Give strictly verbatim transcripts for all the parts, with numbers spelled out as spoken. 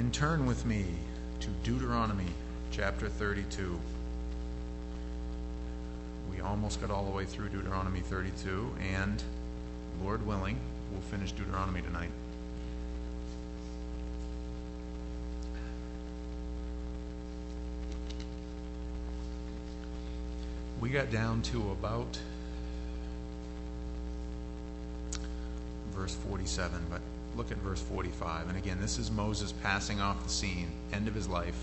and turn with me to Deuteronomy chapter thirty-two. We almost got all the way through Deuteronomy thirty-two, and Lord willing, we'll finish Deuteronomy tonight. We got down to about verse forty-seven, but look at verse forty-five. And again, this is Moses passing off the scene, end of his life.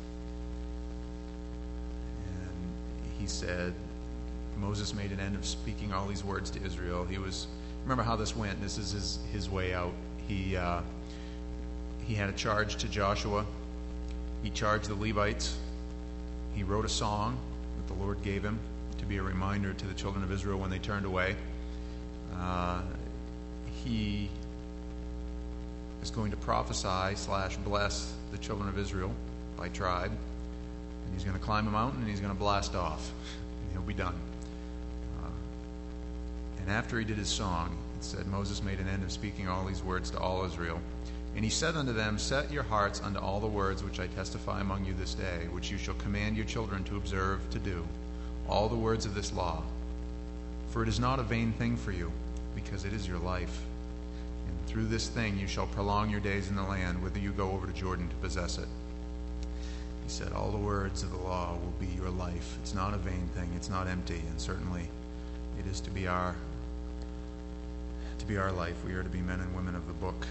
And he said, Moses made an end of speaking all these words to Israel. He was, remember how this went. This is his, his way out. He, uh, he had a charge to Joshua. He charged the Levites. He wrote a song that the Lord gave him to be a reminder to the children of Israel when they turned away. Uh, he is going to prophesy slash bless the children of Israel by tribe. And he's going to climb a mountain and he's going to blast off. And he'll be done. Uh, and after he did his song, it said, Moses made an end of speaking all these words to all Israel. And he said unto them, set your hearts unto all the words which I testify among you this day, which you shall command your children to observe to do, all the words of this law. For it is not a vain thing for you, because it is your life. And through this thing you shall prolong your days in the land, whither you go over to Jordan to possess it. He said, all the words of the law will be your life. It's not a vain thing. It's not empty. And certainly it is to be our, to be our life. We are to be men and women of the book.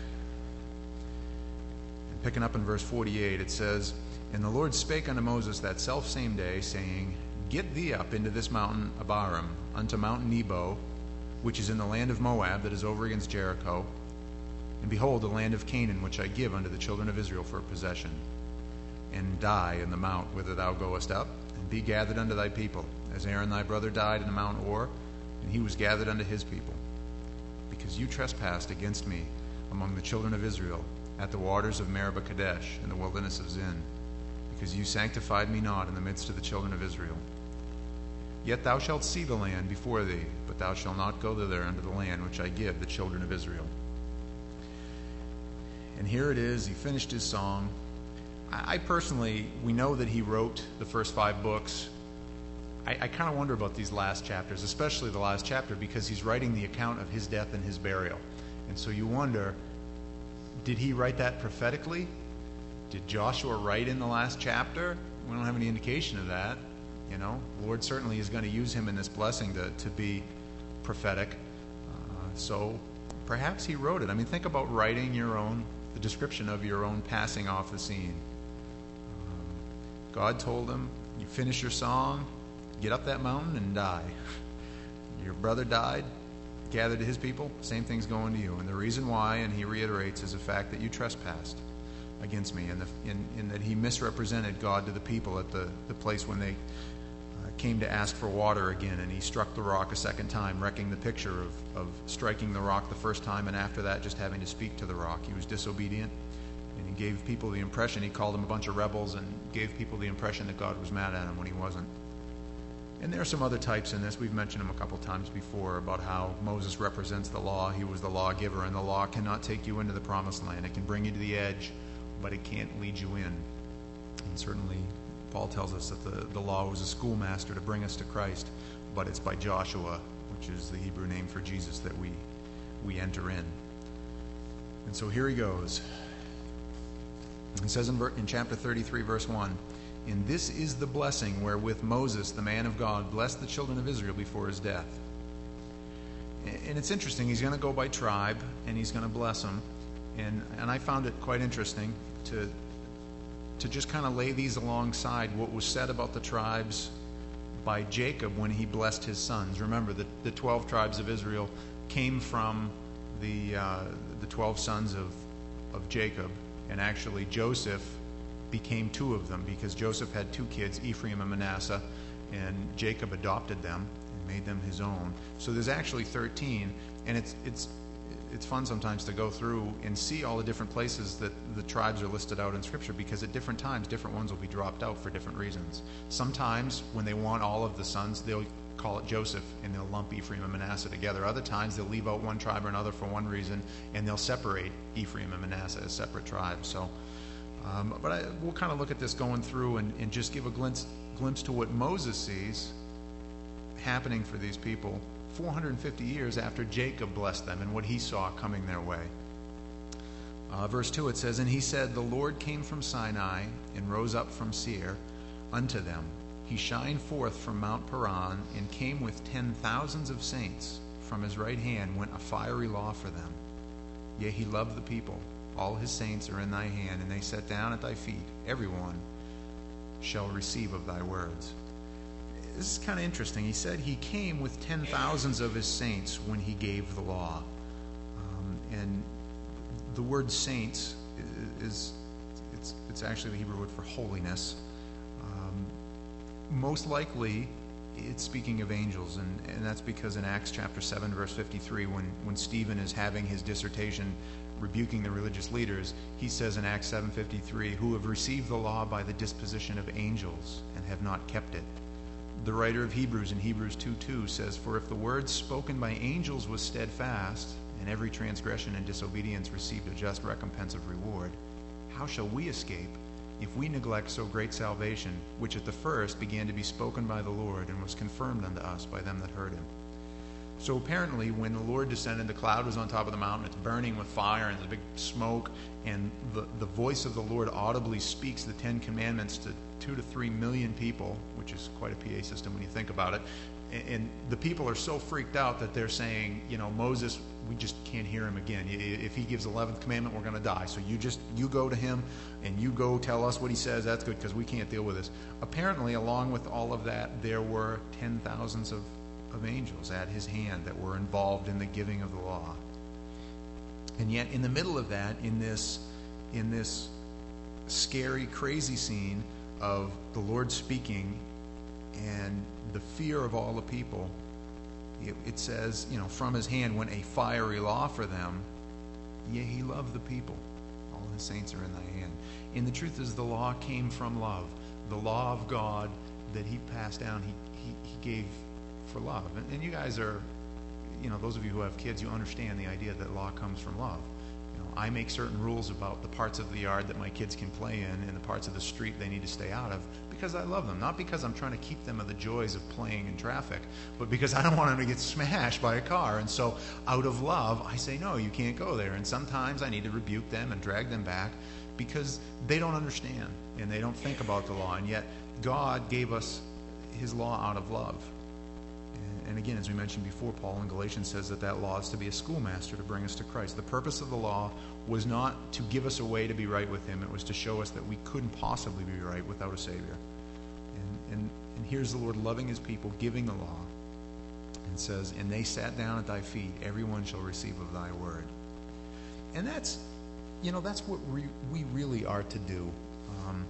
Picking up in verse forty-eight, it says, And the Lord spake unto Moses that selfsame day, saying, Get thee up into this mountain Abarim, unto Mount Nebo, which is in the land of Moab, that is over against Jericho. And behold, the land of Canaan, which I give unto the children of Israel for a possession. And die in the mount whither thou goest up, and be gathered unto thy people, as Aaron thy brother died in the Mount Or, and he was gathered unto his people. Because you trespassed against me among the children of Israel, at the waters of Meribah Kadesh, in the wilderness of Zin, because you sanctified me not in the midst of the children of Israel. Yet thou shalt see the land before thee, but thou shalt not go thither unto the land which I give the children of Israel. And here it is, he finished his song. I, I personally, we know that he wrote the first five books. I, I kind of wonder about these last chapters, especially the last chapter, because he's writing the account of his death and his burial. And so you wonder, did he write that prophetically? Did Joshua write in the last chapter? We don't have any indication of that. You know, the Lord certainly is going to use him in this blessing to, to be prophetic. Uh, so perhaps he wrote it. I mean, think about writing your own, the description of your own passing off the scene. Um, God told him, you finish your song, get up that mountain and die. Your brother died, gathered to his people, same thing's going to you. And the reason why, and he reiterates, is the fact that you trespassed against me, and, the, in, in that he misrepresented God to the people at the, the place when they uh, came to ask for water again, and he struck the rock a second time, wrecking the picture of, of striking the rock the first time, and after that just having to speak to the rock. He was disobedient, and he gave people the impression, he called them a bunch of rebels, and gave people the impression that God was mad at him when he wasn't. And there are some other types in this. We've mentioned them a couple times before about how Moses represents the law. He was the lawgiver, and the law cannot take you into the promised land. It can bring you to the edge, but it can't lead you in. And certainly, Paul tells us that the, the law was a schoolmaster to bring us to Christ, but it's by Joshua, which is the Hebrew name for Jesus, that we, we enter in. And so here he goes. He says in, in chapter thirty-three, verse one, And this is the blessing wherewith Moses, the man of God, blessed the children of Israel before his death. And it's interesting, he's going to go by tribe, and he's going to bless them. And, and I found it quite interesting to, to just kind of lay these alongside what was said about the tribes by Jacob when he blessed his sons. Remember, the, the twelve tribes of Israel came from the, uh, the twelve sons of, of Jacob, and actually Joseph became two of them, because Joseph had two kids, Ephraim and Manasseh, and Jacob adopted them and made them his own. So there's actually thirteen, and it's it's it's fun sometimes to go through and see all the different places that the tribes are listed out in Scripture, because at different times, different ones will be dropped out for different reasons. Sometimes when they want all of the sons, they'll call it Joseph, and they'll lump Ephraim and Manasseh together. Other times they'll leave out one tribe or another for one reason, and they'll separate Ephraim and Manasseh as separate tribes. So Um, but I, we'll kind of look at this going through and, and just give a glimpse, glimpse to what Moses sees happening for these people four hundred fifty years after Jacob blessed them and what he saw coming their way. Uh, verse two, it says, "And he said, The Lord came from Sinai and rose up from Seir unto them. He shined forth from Mount Paran and came with ten thousands of saints. From his right hand went a fiery law for them. Yea, he loved the people. All his saints are in thy hand, and they sat down at thy feet. Everyone shall receive of thy words." This is kind of interesting. He said he came with ten thousands of his saints when he gave the law. Um, and the word saints is, is it's, it's actually the Hebrew word for holiness. Um, most likely, it's speaking of angels, and, and that's because in Acts chapter seven, verse fifty-three, when, when Stephen is having his dissertation rebuking the religious leaders, he says in Acts seven fifty-three, "Who have received the law by the disposition of angels and have not kept it." The writer of Hebrews in Hebrews two two says, "For if the word spoken by angels was steadfast, and every transgression and disobedience received a just recompense of reward, how shall we escape if we neglect so great salvation, which at the first began to be spoken by the Lord and was confirmed unto us by them that heard him?" So apparently when the Lord descended, the cloud was on top of the mountain, it's burning with fire and there's a big smoke, and the, the voice of the Lord audibly speaks the Ten Commandments to two to three million people, which is quite a P A system when you think about it. And, and the people are so freaked out that they're saying, you know, Moses, we just can't hear him again. If he gives the eleventh commandment, we're going to die. So you just, you go to him and you go tell us what he says. That's good because we can't deal with this. Apparently, along with all of that, there were ten thousands of, of angels at his hand that were involved in the giving of the law. And yet in the middle of that, in this, in this scary, crazy scene of the Lord speaking and the fear of all the people, it, it says, you know, from his hand went a fiery law for them. Yea, he loved the people. All his saints are in thy hand. And the truth is, the law came from love. The law of God that he passed down, he, he, he gave for love. And, and you guys are, you know, those of you who have kids, you understand the idea that law comes from love. You know, I make certain rules about the parts of the yard that my kids can play in and the parts of the street they need to stay out of because I love them. Not because I'm trying to keep them of the joys of playing in traffic, but because I don't want them to get smashed by a car. And so out of love, I say, no, you can't go there. And sometimes I need to rebuke them and drag them back because they don't understand and they don't think about the law. And yet God gave us his law out of love. And again, as we mentioned before, Paul in Galatians says that that law is to be a schoolmaster to bring us to Christ. The purpose of the law was not to give us a way to be right with him. It was to show us that we couldn't possibly be right without a Savior. And, and, and here's the Lord loving his people, giving the law. And says, "And they sat down at thy feet. Everyone shall receive of thy word." And that's, you know, that's what we, we really are to do. Um,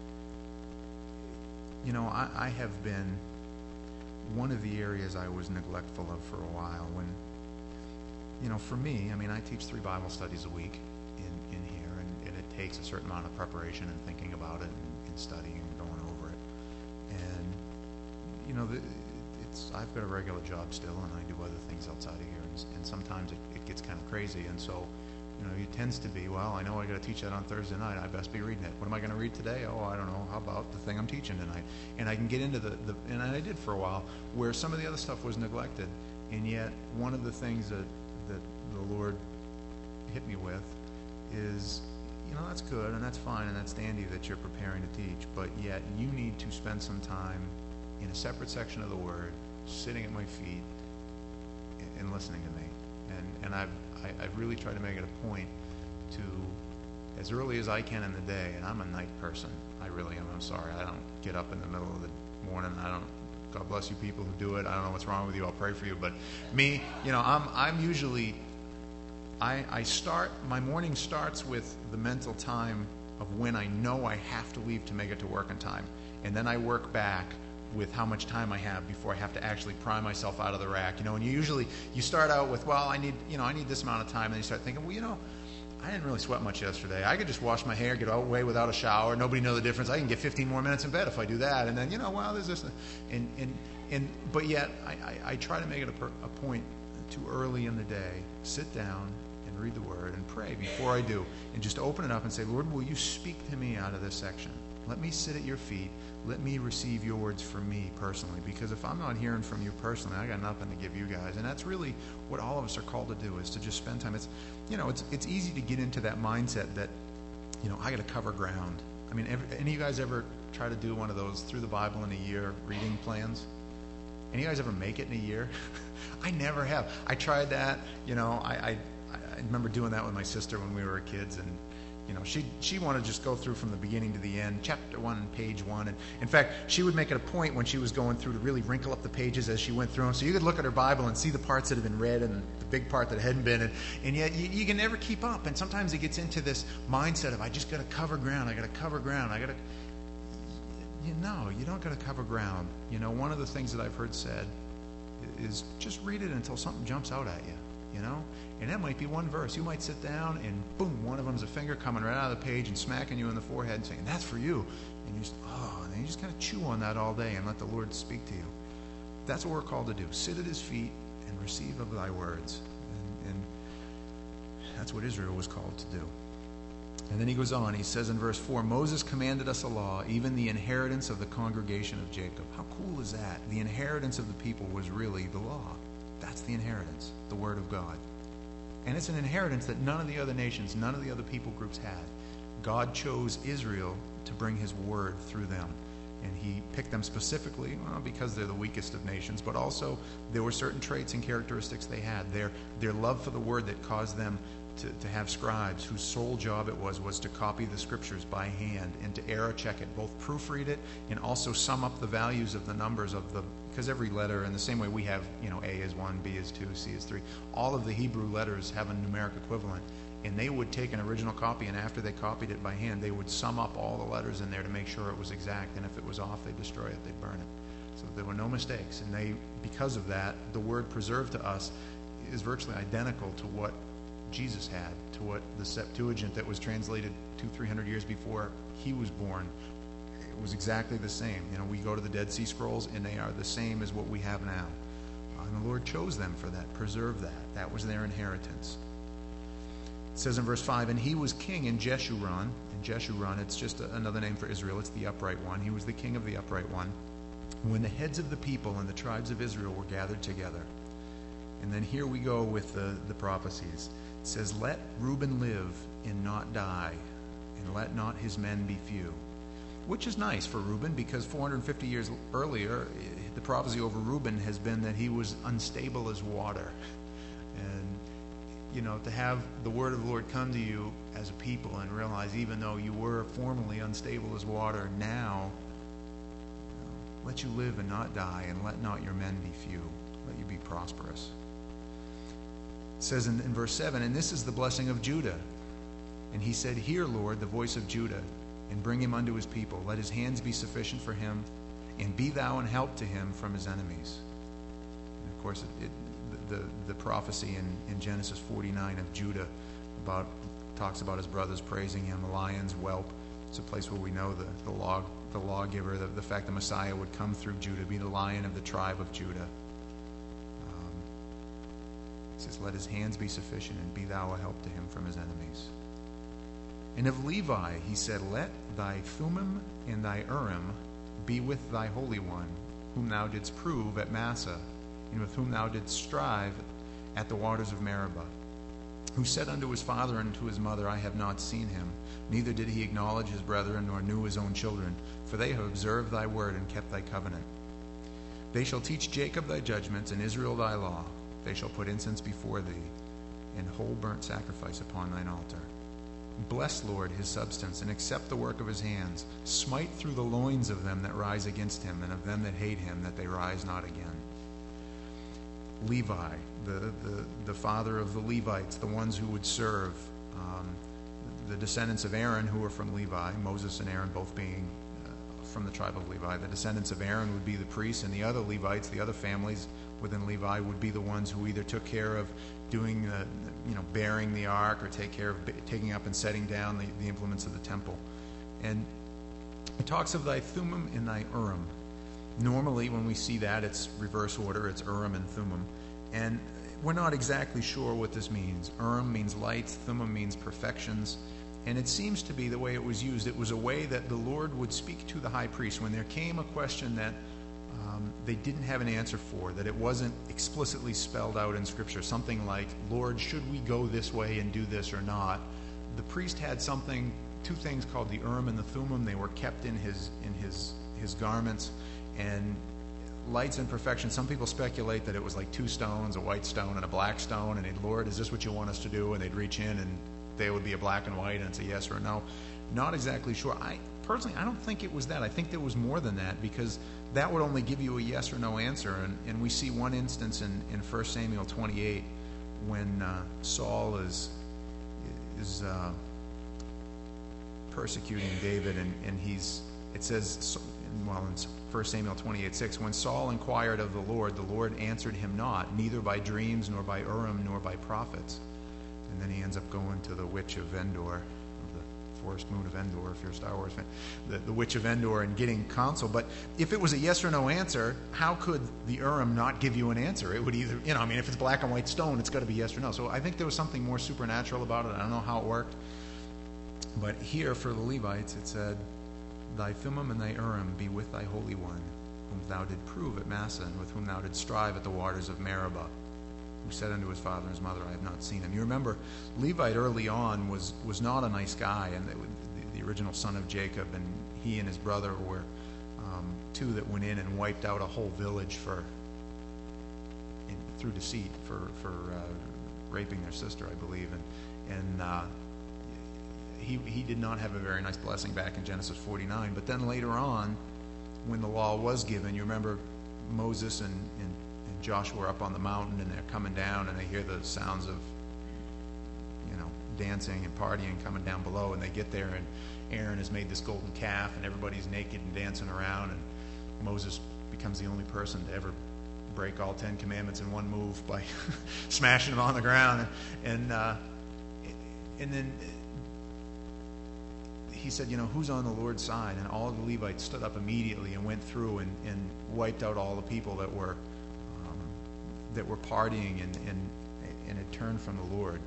you know, I, I have been... one of the areas I was neglectful of for a while when, you know, for me, I mean, I teach three Bible studies a week in, in here, and, and it takes a certain amount of preparation and thinking about it and, and studying and going over it. And, you know, the, it's I've got a regular job still, and I do other things outside of here, and, and sometimes it, it gets kind of crazy. And so, you know, it tends to be, well, I know I got to teach that on Thursday night. I best be reading it. What am I going to read today? Oh, I don't know. How about the thing I'm teaching tonight? And I can get into the, the, and I did for a while, where some of the other stuff was neglected. And yet, one of the things that, that the Lord hit me with is, you know, that's good and that's fine and that's dandy that you're preparing to teach, but yet you need to spend some time in a separate section of the Word, sitting at my feet and, and listening to me. And, and I've I, I really try to make it a point to, as early as I can in the day, and I'm a night person. I really am. I'm sorry. I don't get up in the middle of the morning. I don't, God bless you people who do it. I don't know what's wrong with you. I'll pray for you. But me, you know, I'm, I'm usually, I, I start, my morning starts with the mental time of when I know I have to leave to make it to work in time. And then I work back with how much time I have before I have to actually pry myself out of the rack. You know, and you usually, you start out with, well, I need, you know, I need this amount of time. And then you start thinking, well, you know, I didn't really sweat much yesterday. I could just wash my hair, get away without a shower. Nobody know the difference. I can get fifteen more minutes in bed if I do that. And then, you know, well, there's this. And, and, and but yet, I, I, I try to make it a, per, a point too early in the day, sit down and and read the Word and pray before I do. And just open it up and say, Lord, will you speak to me out of this section? Let me sit at your feet. Let me receive your words from me personally. Because if I'm not hearing from you personally, I got nothing to give you guys. And that's really what all of us are called to do, is to just spend time. It's, you know, it's it's easy to get into that mindset that, you know, I got to cover ground. I mean, every, any of you guys ever try to do one of those through the Bible in a year reading plans? Any of you guys ever make it in a year? I never have. I tried that. You know, I, I I remember doing that with my sister when we were kids, and you know, she she wanted to just go through from the beginning to the end, chapter one, page one. And in fact, she would make it a point when she was going through to really wrinkle up the pages as she went through them, so you could look at her Bible and see the parts that had been read and the big part that hadn't been. And, and yet you, you can never keep up. And sometimes it gets into this mindset of, I just got to cover ground. I got to cover ground. I got to. You know, you don't got to cover ground. You know, one of the things that I've heard said is just read it until something jumps out at you. You know, and that might be one verse. You might sit down and boom, one of them's a finger coming right out of the page and smacking you in the forehead and saying, that's for you. And you just, oh, and then you just kind of chew on that all day and let the Lord speak to you. That's what we're called to do. Sit at his feet and receive of thy words. And, and that's what Israel was called to do. And then he goes on. He says in verse four, Moses commanded us a law, even the inheritance of the congregation of Jacob. How cool is that? The inheritance of the people was really the law. That's the inheritance, the Word of God. And it's an inheritance that none of the other nations, none of the other people groups had. God chose Israel to bring his Word through them. And he picked them specifically, well, because they're the weakest of nations, but also there were certain traits and characteristics they had. Their, their love for the Word that caused them to, to have scribes whose sole job it was was to copy the Scriptures by hand and to error check it, both proofread it and also sum up the values of the numbers of the, because every letter, in the same way we have, you know, A is one, B is two, C is three, all of the Hebrew letters have a numeric equivalent. And they would take an original copy, and after they copied it by hand, they would sum up all the letters in there to make sure it was exact. And if it was off, they'd destroy it, they'd burn it. So there were no mistakes. And they, because of that, the word preserved to us is virtually identical to what Jesus had, to what the Septuagint that was translated two, three hundred years before he was born. It was exactly the same. You know, we go to the Dead Sea Scrolls, and they are the same as what we have now. And the Lord chose them for that, preserved that. That was their inheritance. It says in verse five, and he was king in Jeshurun. And Jeshurun, it's just a, another name for Israel. It's the upright one. He was the king of the upright one. When the heads of the people and the tribes of Israel were gathered together. And then here we go with the, the prophecies. It says, let Reuben live and not die, and let not his men be few. Which is nice for Reuben, because four hundred fifty years earlier, the prophecy over Reuben has been that he was unstable as water. And, you know, to have the word of the Lord come to you as a people and realize even though you were formerly unstable as water, now, you know, let you live and not die, and let not your men be few. Let you be prosperous. It says in, in verse seven, and this is the blessing of Judah. And he said, hear, Lord, the voice of Judah, and bring him unto his people. Let his hands be sufficient for him, and be thou an help to him from his enemies. And of course, it, it, the, the prophecy in, in Genesis forty-nine of Judah about talks about his brothers praising him, the lions whelp. It's a place where we know the, the law the lawgiver, the, the fact the Messiah would come through Judah, be the lion of the tribe of Judah. He says, let his hands be sufficient, and be thou a help to him from his enemies. And of Levi he said, let thy Thummim and thy Urim be with thy Holy One, whom thou didst prove at Massah, and with whom thou didst strive at the waters of Meribah, who said unto his father and to his mother, I have not seen him, neither did he acknowledge his brethren, nor knew his own children, for they have observed thy word and kept thy covenant. They shall teach Jacob thy judgments, and Israel thy law. They shall put incense before thee, and whole burnt sacrifice upon thine altar. Bless, Lord, his substance, and accept the work of his hands. Smite through the loins of them that rise against him, and of them that hate him, that they rise not again. Levi, the, the, the father of the Levites, the ones who would serve, um, the descendants of Aaron who were from Levi, Moses and Aaron both being uh, from the tribe of Levi. The descendants of Aaron would be the priests, and the other Levites, the other families within Levi, would be the ones who either took care of doing the, you know, bearing the ark, or take care of taking up and setting down the, the implements of the temple. And it talks of thy Thummim and thy Urim. Normally, when we see that, it's reverse order. It's Urim and Thummim. And we're not exactly sure what this means. Urim means lights, Thummim means perfections, and it seems to be the way it was used. It was a way that the Lord would speak to the high priest when there came a question that um, they didn't have an answer for, that it wasn't explicitly spelled out in Scripture, something like, Lord, should we go this way and do this or not? The priest had something, two things called the Urim and the Thummim. They were kept in his in his his garments, and lights and perfection, some people speculate that it was like two stones, a white stone and a black stone, and they'd, Lord, is this what you want us to do? And they'd reach in and they would be a black and white and it's a yes or a no. Not exactly sure. I personally, I don't think it was that. I think there was more than that, because that would only give you a yes or no answer. And, and we see one instance in, in First Samuel twenty-eight when uh, Saul is is uh, persecuting David, and, and he's, it says, well, in First Samuel twenty-eight six, when Saul inquired of the Lord, the Lord answered him not, neither by dreams, nor by Urim, nor by prophets. And then he ends up going to the witch of Endor, of the forest moon of Endor, if you're a Star Wars fan, the, the witch of Endor, and getting counsel. But if it was a yes or no answer, how could the Urim not give you an answer? It would either, you know, I mean, if it's black and white stone, it's got to be yes or no. So I think there was something more supernatural about it. I don't know how it worked. But here, for the Levites, it said, Thy Thummim and thy Urim be with thy Holy One, whom thou did prove at Massah, and with whom thou did strive at the waters of Meribah, who said unto his father and his mother, I have not seen him. You remember, Levite early on was, was not a nice guy, and the, the, the original son of Jacob, and he and his brother were um, two that went in and wiped out a whole village for in, through deceit for, for uh, raping their sister, I believe. And, and uh, He, he did not have a very nice blessing back in Genesis forty-nine. But then later on, when the law was given, you remember Moses and, and, and Joshua are up on the mountain, and they're coming down, and they hear the sounds of, you know, dancing and partying coming down below, and they get there, and Aaron has made this golden calf, and everybody's naked and dancing around, and Moses becomes the only person to ever break all Ten Commandments in one move by smashing them on the ground. And, and, uh, and then he said, you know, who's on the Lord's side? And all the Levites stood up immediately and went through and, and wiped out all the people that were um, that were partying and, and and had turned from the Lord.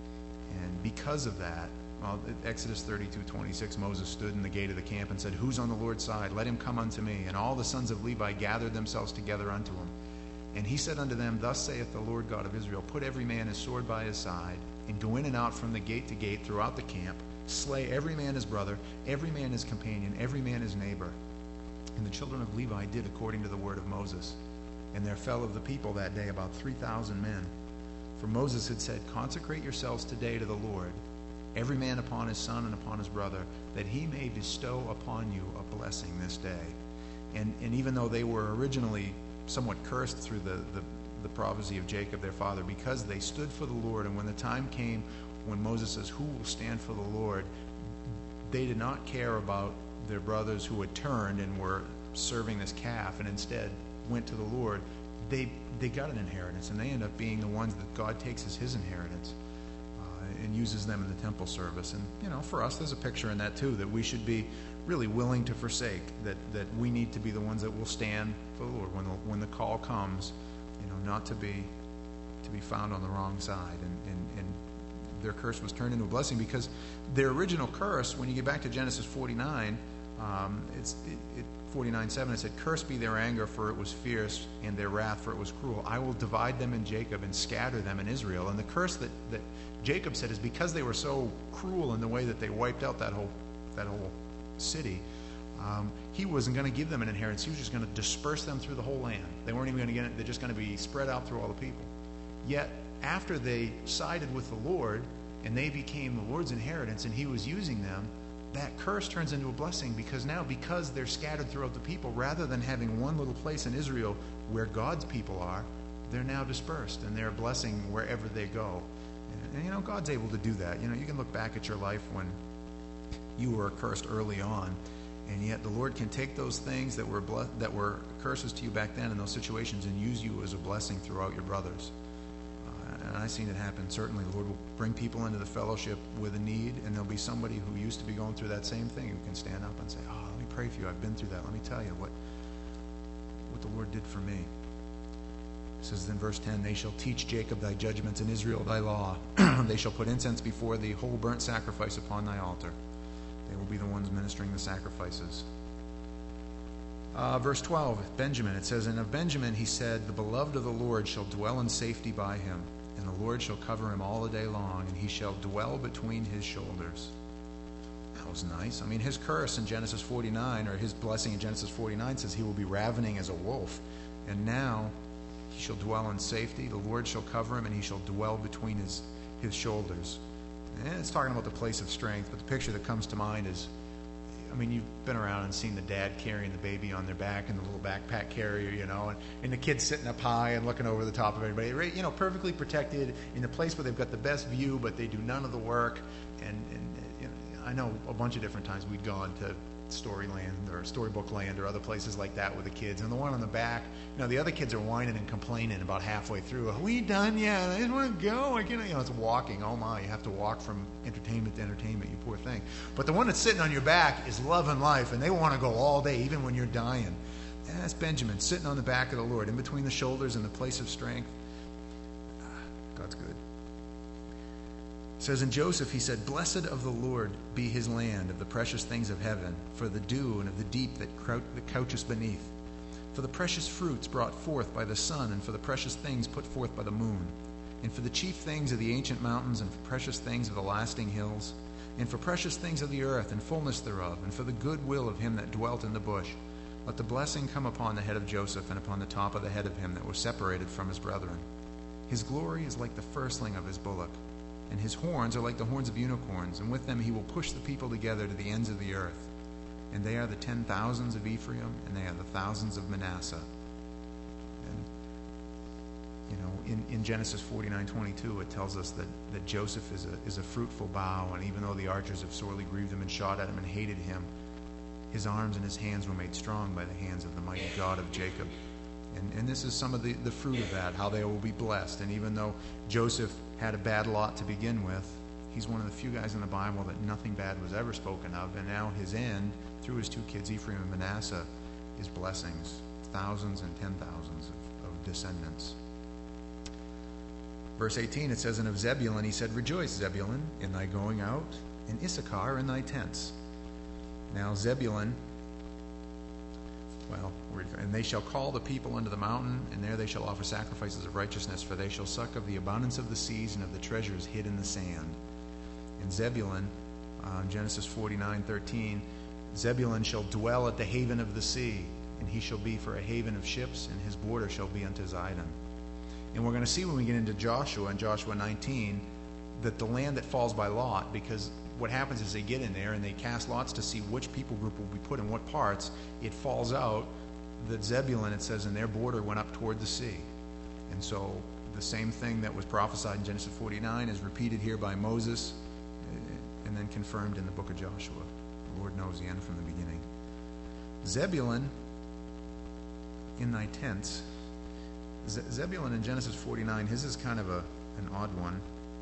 And because of that, well, Exodus thirty-two twenty-six, Moses stood in the gate of the camp and said, who's on the Lord's side? Let him come unto me. And all the sons of Levi gathered themselves together unto him. And he said unto them, Thus saith the Lord God of Israel, Put every man his sword by his side, and go in and out from the gate to gate throughout the camp. Slay every man his brother, every man his companion, every man his neighbor. And the children of Levi did according to the word of Moses. And there fell of the people that day about three thousand men. For Moses had said, Consecrate yourselves today to the Lord, every man upon his son and upon his brother, that he may bestow upon you a blessing this day. And, and even though they were originally somewhat cursed through the, the, the prophecy of Jacob, their father, because they stood for the Lord, and when the time came when Moses says, who will stand for the Lord, they did not care about their brothers who had turned and were serving this calf and instead went to the Lord. They they got an inheritance, and they end up being the ones that God takes as his inheritance uh, and uses them in the temple service. And, you know, for us, there's a picture in that too, that we should be really willing to forsake, that, that we need to be the ones that will stand for the Lord when the, when the call comes, you know, not to be to be found on the wrong side. And, and, and their curse was turned into a blessing, because their original curse, when you get back to Genesis forty-nine, um, it's it, it, forty-nine seven, it said, Cursed be their anger, for it was fierce, and their wrath, for it was cruel. I will divide them in Jacob and scatter them in Israel. And the curse that, that Jacob said is because they were so cruel in the way that they wiped out that whole that whole city, um, he wasn't going to give them an inheritance. He was just going to disperse them through the whole land. They weren't even going to get it. They're just going to be spread out through all the people. Yet, after they sided with the Lord and they became the Lord's inheritance and he was using them, that curse turns into a blessing, because now, because they're scattered throughout the people, rather than having one little place in Israel where God's people are, they're now dispersed and they're a blessing wherever they go. And, and you know, God's able to do that. You know, you can look back at your life when you were cursed early on, and yet the Lord can take those things that were ble- that were curses to you back then in those situations and use you as a blessing throughout your brothers. And I've seen it happen. Certainly, the Lord will bring people into the fellowship with a need, and there'll be somebody who used to be going through that same thing who can stand up and say, oh, let me pray for you. I've been through that. Let me tell you what, what the Lord did for me. says in verse ten, they shall teach Jacob thy judgments and Israel thy law. They shall put incense before thee, whole burnt sacrifice upon thy altar. They will be the ones ministering the sacrifices. Uh, verse twelve, Benjamin, it says, and of Benjamin he said, the beloved of the Lord shall dwell in safety by him, and the Lord shall cover him all the day long, and he shall dwell between his shoulders. That was nice. I mean, his curse in Genesis forty-nine, or his blessing in Genesis forty-nine, says he will be ravening as a wolf. And now he shall dwell in safety. The Lord shall cover him, and he shall dwell between his, his shoulders. And it's talking about the place of strength, but the picture that comes to mind is, I mean, you've been around and seen the dad carrying the baby on their back in the little backpack carrier, you know, and, and the kid sitting up high and looking over the top of everybody, right, you know, perfectly protected in the place where they've got the best view, but they do none of the work. And, and you know, I know a bunch of different times we'd gone to Storyland or Storybook Land or other places like that with the kids, and the one on the back, you know, the other kids are whining and complaining about halfway through. Are we done yet? I just want to go. I can't, you know, it's walking. Oh my, you have to walk from entertainment to entertainment, you poor thing. But the one that's sitting on your back is loving life, and they want to go all day, even when you're dying. And that's Benjamin sitting on the back of the Lord, in between the shoulders and the place of strength. God's good. It says in Joseph, he said, blessed of the Lord be his land, of the precious things of heaven, for the dew and of the deep that, crouch, that couches beneath, for the precious fruits brought forth by the sun, and for the precious things put forth by the moon, and for the chief things of the ancient mountains, and for precious things of the lasting hills, and for precious things of the earth, and fullness thereof, and for the good will of him that dwelt in the bush. Let the blessing come upon the head of Joseph, and upon the top of the head of him that was separated from his brethren. His glory is like the firstling of his bullock, and his horns are like the horns of unicorns, and with them he will push the people together to the ends of the earth. And they are the ten thousands of Ephraim, and they are the thousands of Manasseh. And, you know, in, in Genesis forty-nine twenty-two, it tells us that, that Joseph is a, is a fruitful bough, and even though the archers have sorely grieved him and shot at him and hated him, his arms and his hands were made strong by the hands of the mighty God of Jacob. And, and this is some of the, the fruit of that, how they will be blessed. And even though Joseph had a bad lot to begin with, he's one of the few guys in the Bible that nothing bad was ever spoken of. And now his end, through his two kids, Ephraim and Manasseh, is blessings. Thousands and ten thousands of, of descendants. Verse eighteen, it says, and of Zebulun he said, rejoice, Zebulun, in thy going out, and Issachar in thy tents. Now Zebulun, well, and they shall call the people unto the mountain, and there they shall offer sacrifices of righteousness, for they shall suck of the abundance of the seas and of the treasures hid in the sand. And Zebulun, uh, Genesis forty-nine thirteen, Zebulun shall dwell at the haven of the sea, and he shall be for a haven of ships, and his border shall be unto Zidon. And we're going to see when we get into Joshua, in Joshua nineteen, that the land that falls by lot, because what happens is they get in there and they cast lots to see which people group will be put in what parts. It falls out that Zebulun, it says, in their border went up toward the sea. And so the same thing that was prophesied in Genesis forty-nine is repeated here by Moses and then confirmed in the book of Joshua. The Lord knows the end from the beginning. Zebulun in thy tents. Ze- Zebulun in Genesis forty-nine, his is kind of a an odd one.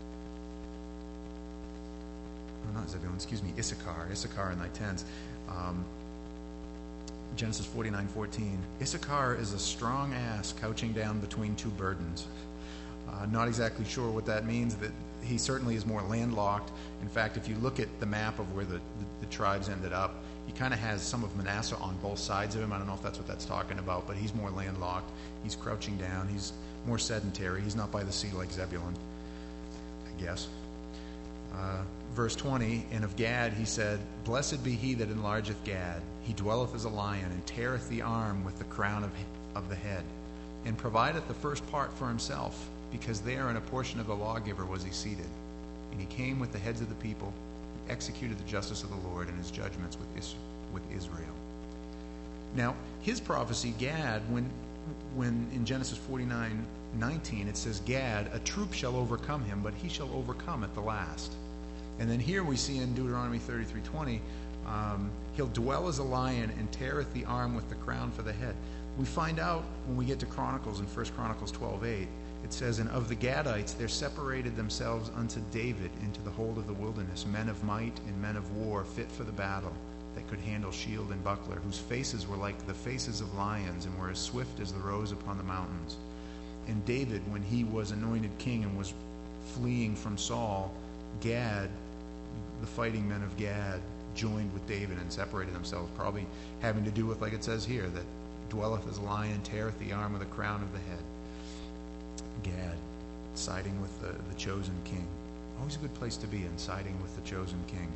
Oh, not Zebulun, excuse me, Issachar. Issachar in thy tents. Um, Genesis forty-nine fourteen. Issachar is a strong ass couching down between two burdens. Uh, not exactly sure what that means. That he certainly is more landlocked. In fact, if you look at the map of where the, the, the tribes ended up, he kind of has some of Manasseh on both sides of him. I don't know if that's what that's talking about, but he's more landlocked. He's crouching down. He's more sedentary. He's not by the sea like Zebulun, I guess. Uh, verse twenty, and of Gad he said, blessed be he that enlargeth Gad. He dwelleth as a lion, and teareth the arm with the crown of, of the head, and provideth the first part for himself, because there in a portion of the lawgiver was he seated. And he came with the heads of the people, and executed the justice of the Lord and his judgments with, Is- with Israel. Now, his prophecy, Gad, when, when in Genesis forty-nine nineteen it says, Gad, a troop shall overcome him, but he shall overcome at the last. And then here we see in Deuteronomy thirty-three twenty, um, he'll dwell as a lion and teareth the arm with the crown for the head. We find out when we get to Chronicles in First Chronicles twelve eight, it says, and of the Gadites there separated themselves unto David into the hold of the wilderness, men of might and men of war, fit for the battle, that could handle shield and buckler, whose faces were like the faces of lions, and were as swift as the roes upon the mountains. And David, when he was anointed king and was fleeing from Saul, Gad, the fighting men of Gad, joined with David and separated themselves, probably having to do with, like it says here, that dwelleth as a lion, teareth the arm with the crown of the head. Gad, siding with the, the chosen king. Always a good place to be in, siding with the chosen king.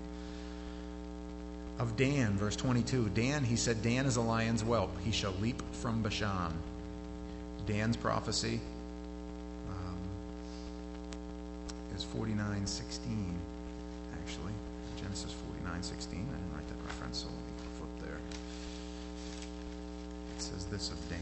Of Dan, verse twenty-two, Dan, he said, Dan is a lion's whelp. He shall leap from Bashan. Dan's prophecy um, is forty-nine sixteen, actually. Genesis forty-nine sixteen. I didn't write that reference, so let me flip there. It says this of Dan.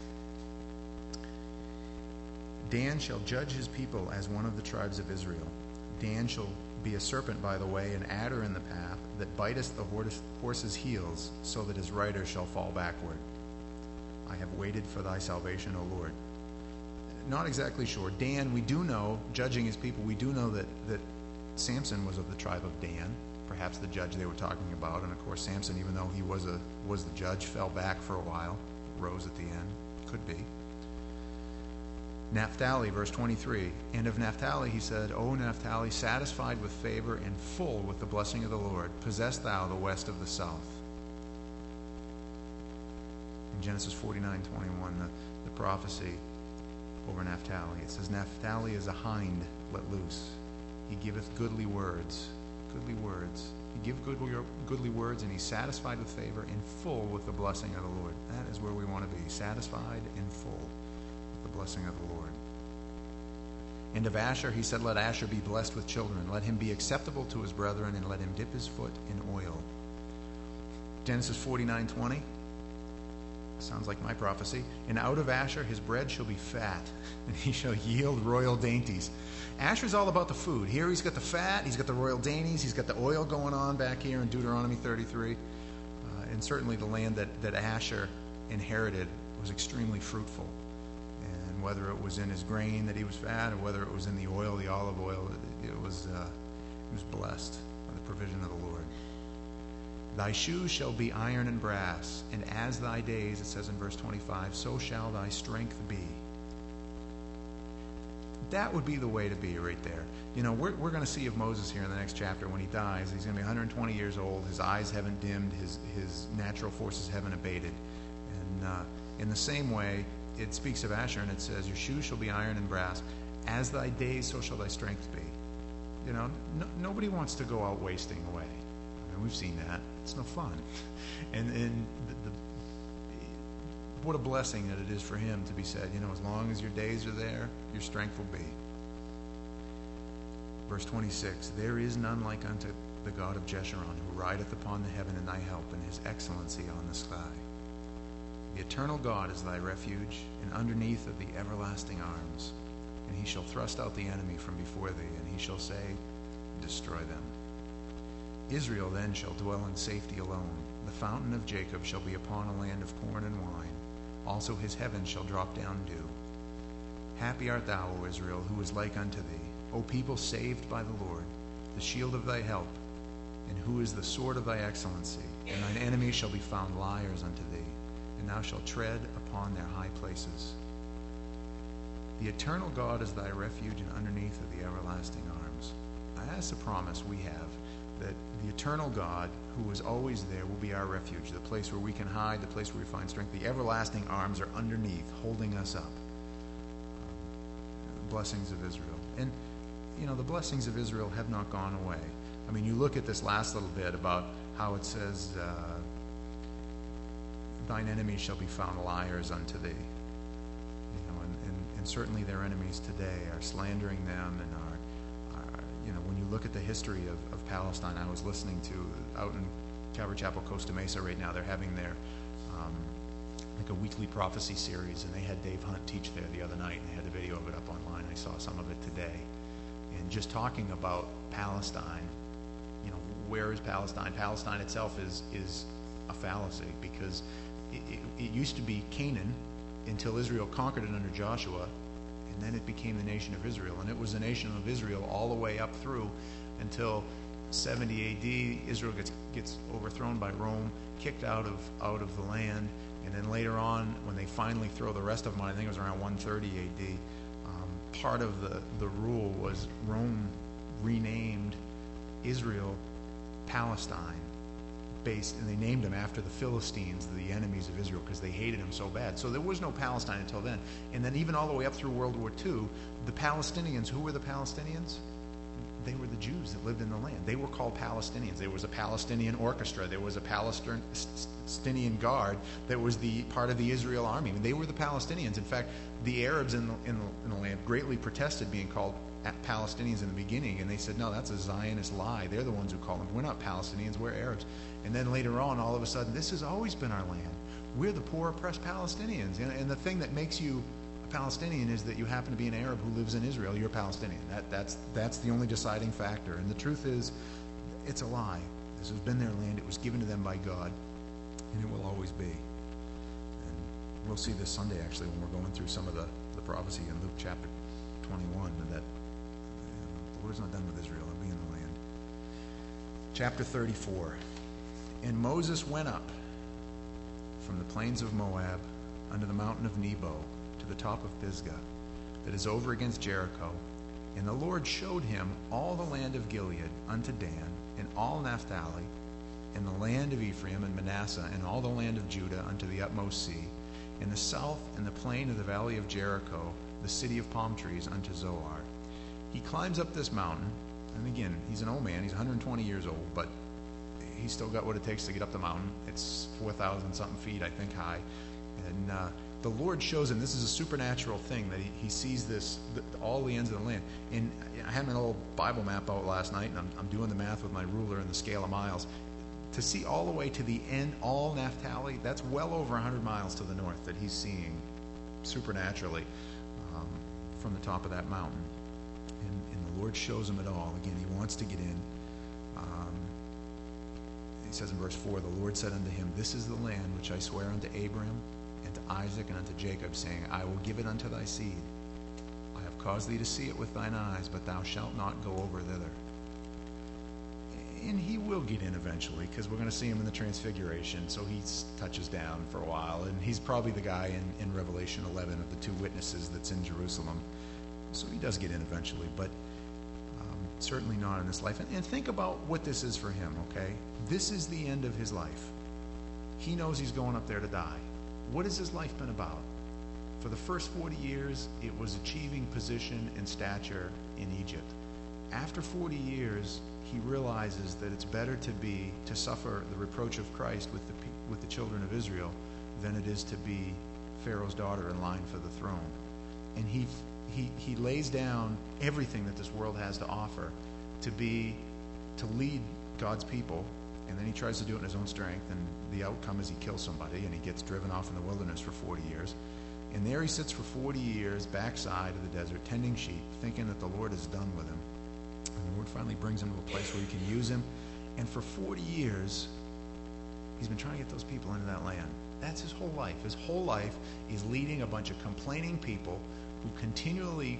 Dan shall judge his people as one of the tribes of Israel. Dan shall be a serpent by the way, an adder in the path, that biteth the horse's heels, so that his rider shall fall backward. I have waited for thy salvation, O Lord. Not exactly sure. Dan, we do know, judging his people, we do know that, that Samson was of the tribe of Dan, perhaps the judge they were talking about. And of course, Samson, even though he was a was the judge, fell back for a while, rose at the end. Could be. Naphtali, verse twenty-three. And of Naphtali he said, O Naphtali, satisfied with favor and full with the blessing of the Lord, possess thou the west of the south. In Genesis forty-nine twenty-one, the, the prophecy over Naphtali, it says, Naphtali is a hind let loose. He giveth goodly words. Goodly words. He giveth goodly, goodly words, and he's satisfied with favor and full with the blessing of the Lord. That is where we want to be, satisfied and full with the blessing of the Lord. And of Asher he said, let Asher be blessed with children. Let him be acceptable to his brethren, and let him dip his foot in oil. Genesis forty-nine twenty. Sounds like my prophecy. And out of Asher his bread shall be fat, and he shall yield royal dainties. Asher's all about the food. Here he's got the fat, he's got the royal dainties, he's got the oil going on back here in Deuteronomy thirty-three. Uh, and certainly the land that, that Asher inherited was extremely fruitful. And whether it was in his grain that he was fat, or whether it was in the oil, the olive oil, it, it was uh, it was blessed by the provision of the Lord. Thy shoes shall be iron and brass, and as thy days, it says in verse twenty-five, so shall thy strength be. That would be the way to be right there. You know, we're, we're going to see of Moses here in the next chapter. When he dies, he's going to be one hundred twenty years old. His eyes haven't dimmed. His, his natural forces haven't abated. And uh, in the same way, it speaks of Asher, and it says, your shoes shall be iron and brass. As thy days, so shall thy strength be. You know, no, nobody wants to go out wasting away. I mean, we've seen that. It's no fun. And, and the, the, what a blessing that it is for him to be said, you know, as long as your days are there, your strength will be. Verse twenty-six, there is none like unto the God of Jeshurun, who rideth upon the heaven in thy help, and his excellency on the sky. The eternal God is thy refuge, and underneath of the everlasting arms. And he shall thrust out the enemy from before thee, and he shall say, destroy them. Israel then shall dwell in safety alone. The fountain of Jacob shall be upon a land of corn and wine. Also his heaven shall drop down dew. Happy art thou, O Israel, who is like unto thee, O people saved by the Lord, the shield of thy help, and who is the sword of thy excellency. And thine enemies shall be found liars unto thee, and thou shalt tread upon their high places. The eternal God is thy refuge, and underneath of the everlasting arms. That's a promise we have, that the eternal God, who is always there, will be our refuge, the place where we can hide, the place where we find strength. The everlasting arms are underneath, holding us up. Um, the blessings of Israel. And, you know, the blessings of Israel have not gone away. I mean, you look at this last little bit about how it says, uh, thine enemies shall be found liars unto thee. You know, and, and, and certainly their enemies today are slandering them and are, are you know, when you look at the history of, of Palestine, I was listening to, out in Calvary Chapel, Costa Mesa right now, they're having their, um, like a weekly prophecy series, and they had Dave Hunt teach there the other night, and they had the video of it up online. I saw some of it today. And just talking about Palestine, you know, where is Palestine? Palestine itself is, is a fallacy, because it, it, it used to be Canaan until Israel conquered it under Joshua, and then it became the nation of Israel. And it was the nation of Israel all the way up through until seventy A D, Israel gets gets overthrown by Rome, kicked out of out of the land, and then later on, when they finally throw the rest of them, I think it was around one thirty A D. Um, part of the the rule was Rome renamed Israel Palestine, based, and they named them after the Philistines, the enemies of Israel, because they hated them so bad. So there was no Palestine until then. And then even all the way up through World War Two, the Palestinians, who were the Palestinians? They were the Jews that lived in the land. They were called Palestinians. There was a Palestinian orchestra. There was a Palestinian guard that was the part of the Israel army. I mean, they were the Palestinians. In fact, the Arabs in the, in the, in the land greatly protested being called Palestinians in the beginning, and they said, no, that's a Zionist lie. They're the ones who call them. We're not Palestinians, we're Arabs. And then later on, all of a sudden, this has always been our land. We're the poor, oppressed Palestinians. And, and the thing that makes you a Palestinian is that you happen to be an Arab who lives in Israel. You're a Palestinian. That, that's, that's the only deciding factor. And the truth is, it's a lie. This has been their land. It was given to them by God, and it will always be. And we'll see this Sunday, actually, when we're going through some of the, the prophecy in Luke chapter twenty-one, that the Lord's not done with Israel. They'll be in the land. Chapter thirty-four. And Moses went up from the plains of Moab unto the mountain of Nebo to the top of Pisgah, that is over against Jericho. And the Lord showed him all the land of Gilead unto Dan, and all Naphtali, and the land of Ephraim and Manasseh, and all the land of Judah unto the utmost sea, and the south and the plain of the valley of Jericho, the city of palm trees, unto Zoar. He climbs up this mountain, and again, he's an old man. He's one hundred twenty years old, but he's still got what it takes to get up the mountain. It's four thousand something feet, I think, high. And uh, the Lord shows him, this is a supernatural thing, that he, he sees this, the, all the ends of the land. And I had my little Bible map out last night, and I'm, I'm doing the math with my ruler and the scale of miles. To see all the way to the end, all Naphtali, that's well over one hundred miles to the north that he's seeing supernaturally um, from the top of that mountain. And, and the Lord shows him it all. Again, he wants to get in. Um, he says in verse four, the Lord said unto him, this is the land which I swear unto Abraham, and to Isaac, and unto Jacob, saying, I will give it unto thy seed. I have caused thee to see it with thine eyes, but thou shalt not go over thither. And he will get in eventually, because we're going to see him in the Transfiguration. So he touches down for a while, and he's probably the guy in, in Revelation eleven of the two witnesses that's in Jerusalem. So he does get in eventually, but um, certainly not in this life. And, and think about what this is for him, okay? This is the end of his life. He knows he's going up there to die. What has his life been about? For the first forty years, it was achieving position and stature in Egypt. After forty years, he realizes that it's better to be to suffer the reproach of Christ with the with the children of Israel than it is to be Pharaoh's daughter in line for the throne. And he he he lays down everything that this world has to offer to be to lead God's people, and then he tries to do it in his own strength, and the outcome is he kills somebody and he gets driven off in the wilderness for forty years. And there he sits for forty years backside of the desert tending sheep, thinking that the Lord is done with him. And the Lord finally brings him to a place where he can use him. And for forty years, he's been trying to get those people into that land. That's his whole life. His whole life is leading a bunch of complaining people who continually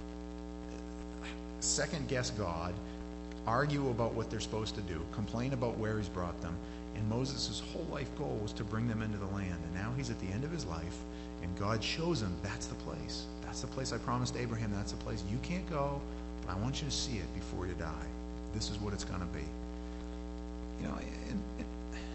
second-guess God, argue about what they're supposed to do, complain about where he's brought them. And Moses' whole life goal was to bring them into the land. And now he's at the end of his life, and God shows him that's the place. That's the place I promised Abraham. That's the place. You can't go, but I want you to see it before you die. This is what it's going to be. You know, and, and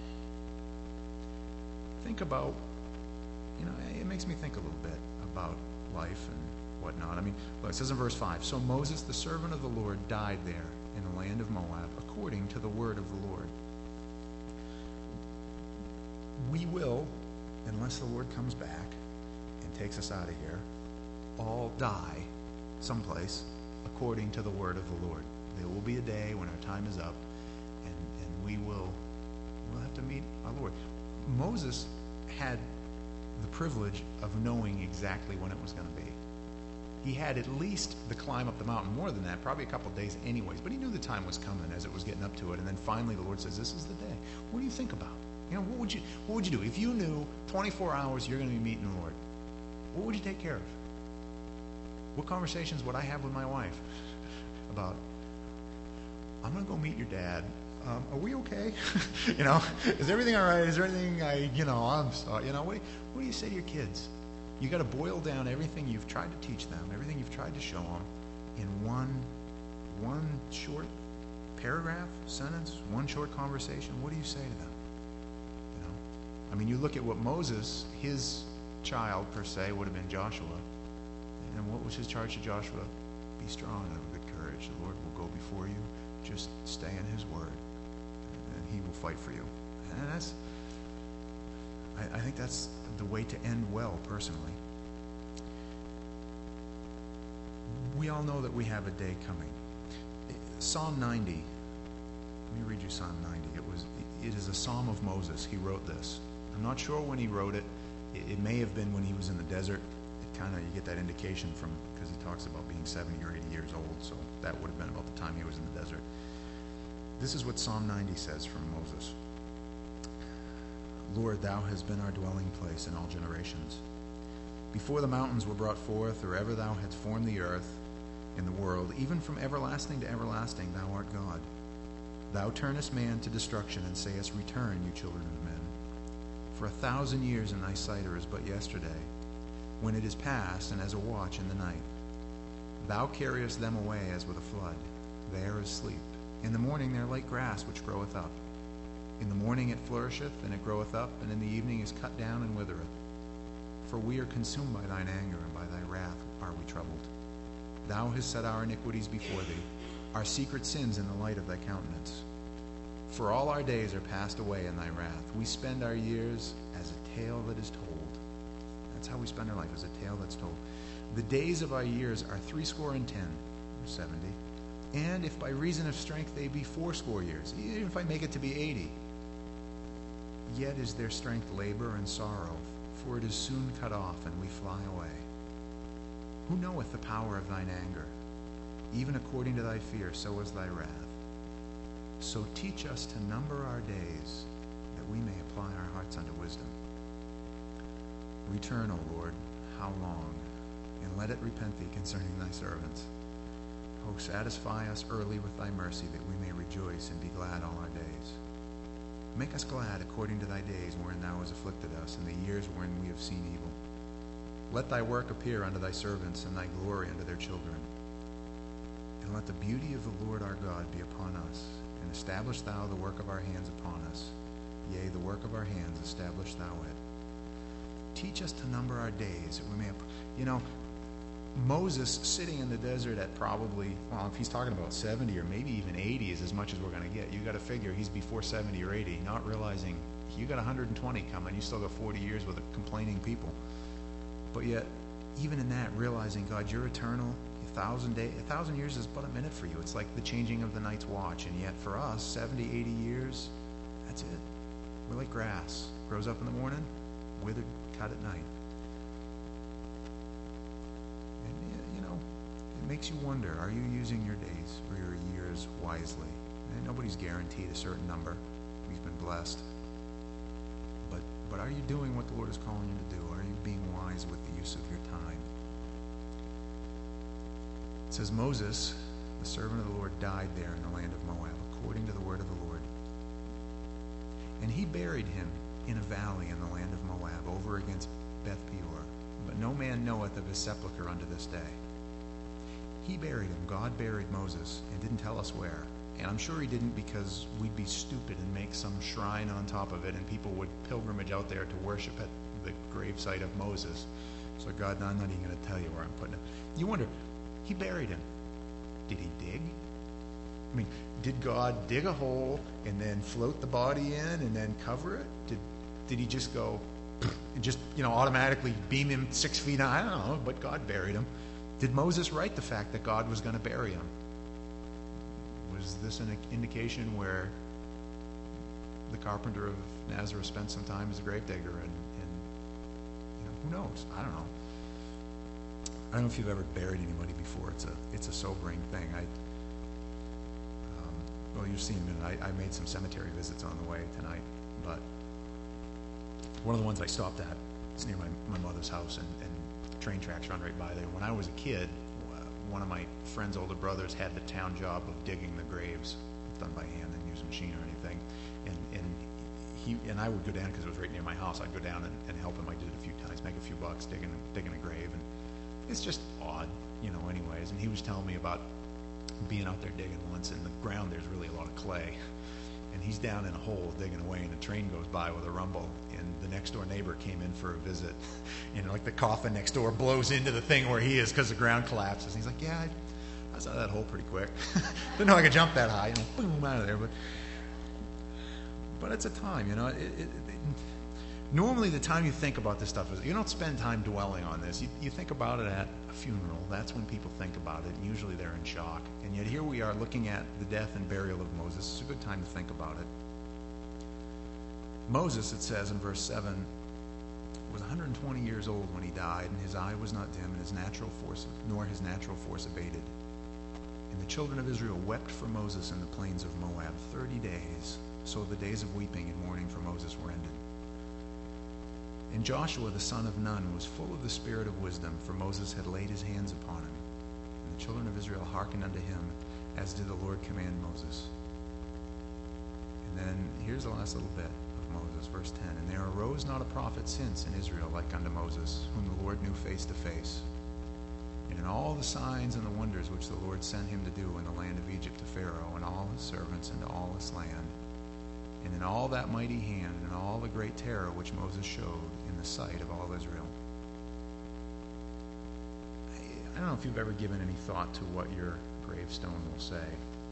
think about, you know, it makes me think a little bit about life and whatnot. I mean, look, it says in verse five, so Moses, the servant of the Lord, died there in the land of Moab, according to the word of the Lord. We will, unless the Lord comes back and takes us out of here, all die someplace according to the word of the Lord. There will be a day when our time is up, and, and we will we'll have to meet our Lord. Moses had the privilege of knowing exactly when it was going to be. He had at least the climb up the mountain, more than that, probably a couple of days anyways, but he knew the time was coming as it was getting up to it. And then finally the Lord says, this is the day. What do you think about? You know, what would you what would you do? If you knew twenty-four hours you're going to be meeting the Lord, what would you take care of? What conversations would I have with my wife about, I'm going to go meet your dad. Um, are we okay? you know, is everything all right? Is there anything I, you know, I'm sorry. You know, what, what do you say to your kids? You got to boil down everything you've tried to teach them, everything you've tried to show them, in one, one short paragraph, sentence, one short conversation. What do you say to them? You know, I mean, you look at what Moses, his child per se, would have been Joshua, and what was his charge to Joshua? Be strong and have good courage. The Lord will go before you. Just stay in His word, and He will fight for you. And that's, I, I think that's the way to end well, personally. We all know that we have a day coming. Psalm ninety. Let me read you Psalm ninety. It was. It is a psalm of Moses. He wrote this. I'm not sure when he wrote it. It, it may have been when he was in the desert. It kind of, you get that indication from, because he talks about being seventy or eighty years old. So that would have been about the time he was in the desert. This is what Psalm ninety says from Moses. Lord, thou hast been our dwelling place in all generations. Before the mountains were brought forth, or ever thou hadst formed the earth in the world, even from everlasting to everlasting, thou art God. Thou turnest man to destruction, and sayest, return, you children of men. For a thousand years in thy sight are as but yesterday, when it is past, and as a watch in the night. Thou carriest them away as with a flood. They are asleep. In the morning they are like grass which groweth up. In the morning it flourisheth, and it groweth up, and in the evening is cut down and withereth. For we are consumed by thine anger, and by thy wrath are we troubled. Thou hast set our iniquities before thee, our secret sins in the light of thy countenance. For all our days are passed away in thy wrath. We spend our years as a tale that is told. That's how we spend our life, as a tale that's told. The days of our years are threescore and ten, or seventy. And if by reason of strength they be fourscore years, even if I make it to be eighty, yet is their strength labor and sorrow, for it is soon cut off, and we fly away. Who knoweth the power of thine anger? Even according to thy fear, so is thy wrath. So teach us to number our days, that we may apply our hearts unto wisdom. Return, O Lord, how long? And let it repent thee concerning thy servants. O satisfy us early with thy mercy, that we may rejoice and be glad all our days. Make us glad according to thy days, wherein thou hast afflicted us, and the years wherein we have seen evil. Let thy work appear unto thy servants, and thy glory unto their children. And let the beauty of the Lord our God be upon us, and establish thou the work of our hands upon us. Yea, the work of our hands establish thou it. Teach us to number our days, that we may, you know, Moses sitting in the desert at probably, well, if he's talking about seventy or maybe even eighty is as much as we're going to get. You got to figure he's before seventy or eighty, not realizing you got one hundred twenty coming. You still got forty years with complaining people. But yet, even in that, realizing, God, you're eternal. A thousand day, a thousand years is but a minute for you. It's like the changing of the night's watch. And yet for us, seventy, eighty years, that's it. We're like grass. Grows up in the morning, withered, cut at night. Makes you wonder, are you using your days or your years wisely? And nobody's guaranteed a certain number. We've been blessed. But but are you doing what the Lord is calling you to do? Are you being wise with the use of your time? It says Moses, the servant of the Lord, died there in the land of Moab, according to the word of the Lord. And he buried him in a valley in the land of Moab, over against Beth Peor. But no man knoweth of his sepulchre unto this day. He buried him. God buried Moses and didn't tell us where. And I'm sure he didn't because we'd be stupid and make some shrine on top of it and people would pilgrimage out there to worship at the gravesite of Moses. So God, no, I'm not even going to tell you where I'm putting him. You wonder, he buried him. Did he dig? I mean, did God dig a hole and then float the body in and then cover it? Did did he just go and just, you know, automatically beam him six feet high? I don't know, but God buried him. Did Moses write the fact that God was going to bury him? Was this an indication where the carpenter of Nazareth spent some time as a gravedigger? And, and you know, who knows? I don't know. I don't know if you've ever buried anybody before. It's a it's a sobering thing. I um, well, you've seen me. I, I made some cemetery visits on the way tonight, but one of the ones I stopped at, it's near my, my mother's house, and, and train tracks run right by there. When I was a kid, one of my friend's older brothers had the town job of digging the graves, done by hand, didn't use a machine or anything. And and he and I would go down because it was right near my house. I'd go down and, and help him. I did it a few times, make a few bucks digging digging a grave, and it's just odd, you know. Anyways, and he was telling me about being out there digging once, and the ground there's really a lot of clay, and he's down in a hole digging away, and a train goes by with a rumble, and the next door neighbor came in for a visit, and like the coffin next door blows into the thing where he is because the ground collapses. And he's like, yeah, I, I saw that hole pretty quick. Didn't know I could jump that high, you know, boom, out of there. But but it's a time, you know. It, it, it, normally the time you think about this stuff is, you don't spend time dwelling on this. You, you think about it at a funeral. That's when people think about it, and usually they're in shock. And yet here we are looking at the death and burial of Moses. It's a good time to think about it. Moses, it says in verse seven, was one hundred twenty years old when he died, and his eye was not dim, and his natural force, nor his natural force abated. And the children of Israel wept for Moses in the plains of Moab thirty days. So the days of weeping and mourning for Moses were ended. And Joshua the son of Nun was full of the spirit of wisdom, for Moses had laid his hands upon him. And the children of Israel hearkened unto him, as did the Lord command Moses. And then here's the last little bit of Moses, verse ten. And there arose not a prophet since in Israel like unto Moses, whom the Lord knew face to face. And in all the signs and the wonders which the Lord sent him to do in the land of Egypt to Pharaoh and all his servants and to all his land, and in all that mighty hand and all the great terror which Moses showed in the sight of all Israel. I don't know if you've ever given any thought to what your gravestone will say.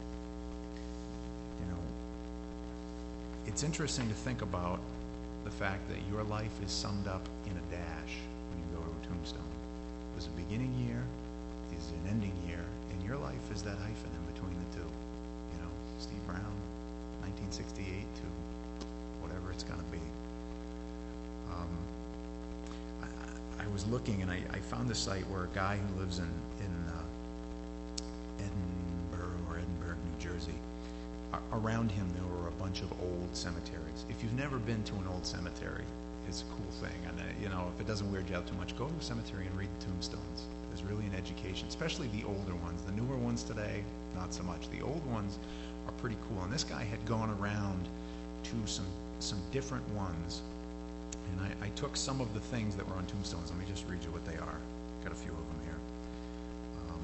You know, it's interesting to think about the fact that your life is summed up in a dash when you go to a tombstone. There's a beginning year, there's an ending year, and your life is that hyphen in between the two. You know, Steve Brown, nineteen sixty-eight to whatever it's going to be. Um, I, I was looking, and I, I found a site where a guy who lives in, in uh, Edinburgh or Edinburgh, New Jersey, a- around him there were a bunch of old cemeteries. If you've never been to an old cemetery, it's a cool thing. And, uh, you know, if it doesn't weird you out too much, go to a cemetery and read the tombstones. There's really an education, especially the older ones. The newer ones today, not so much. The old ones are pretty cool. And this guy had gone around to some some different ones, and I, I took some of the things that were on tombstones. Let me just read you what they are. Got a few of them here. Um,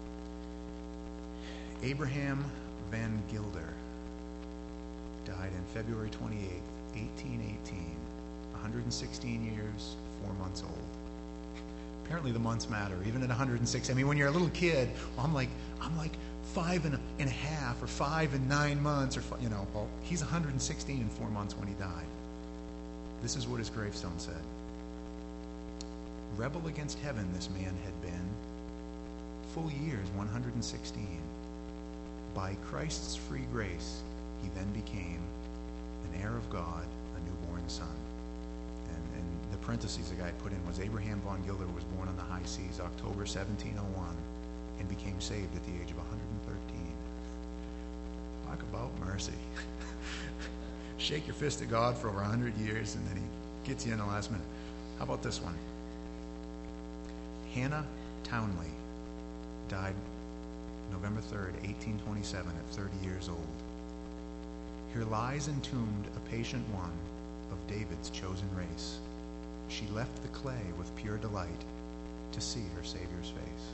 Abraham Van Gilder died in February twenty-eighth, eighteen eighteen, one hundred sixteen years, four months old. Apparently the months matter, even at one hundred six. I mean, when you're a little kid, well, I'm like, I'm like five and a, and a half, or five and nine months, or five, you know. Well, he's one hundred sixteen and four months when he died. This is what his gravestone said: "Rebel against heaven, this man had been, full years one hundred sixteen. By Christ's free grace, he then became an heir of God, a newborn son." And, and the parentheses the guy put in was Abraham von Gilder was born on the high seas October seventeen oh one and became saved at the age of one hundred thirteen. Talk about mercy. Shake your fist at God for over one hundred years, and then he gets you in the last minute. How about this one? Hannah Townley died November third, eighteen twenty-seven, at thirty years old. Here lies entombed a patient one of David's chosen race. She left the clay with pure delight to see her Savior's face.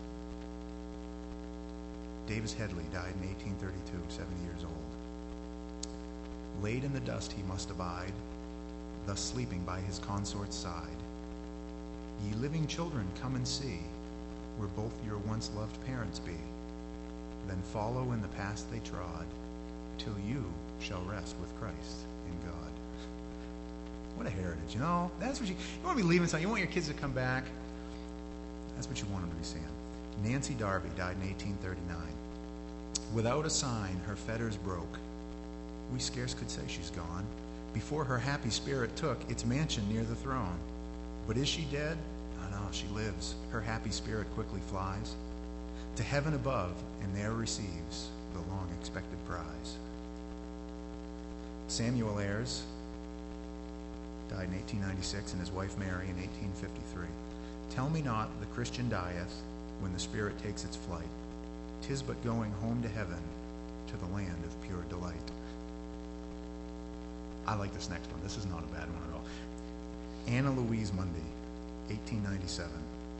Davis Headley died in eighteen thirty-two, seventy years old. Laid in the dust he must abide, thus sleeping by his consort's side. Ye living children, come and see, where both your once loved parents be. Then follow in the path they trod, till you shall rest with Christ in God. What a heritage, you know? That's what you, you want to be leaving something. You want your kids to come back. That's what you want them to be saying. Nancy Darby died in eighteen thirty-nine. Without a sign, her fetters broke. We scarce could say she's gone, before her happy spirit took its mansion near the throne. But is she dead? Oh no, she lives. Her happy spirit quickly flies to heaven above, and there receives the long-expected prize. Samuel Ayres died in eighteen ninety-six, and his wife Mary in eighteen fifty-three. Tell me not the Christian dieth, when the spirit takes its flight. 'Tis but going home to heaven, to the land of pure delight. I like this next one. This is not a bad one at all. Anna Louise Mundy, eighteen ninety-seven.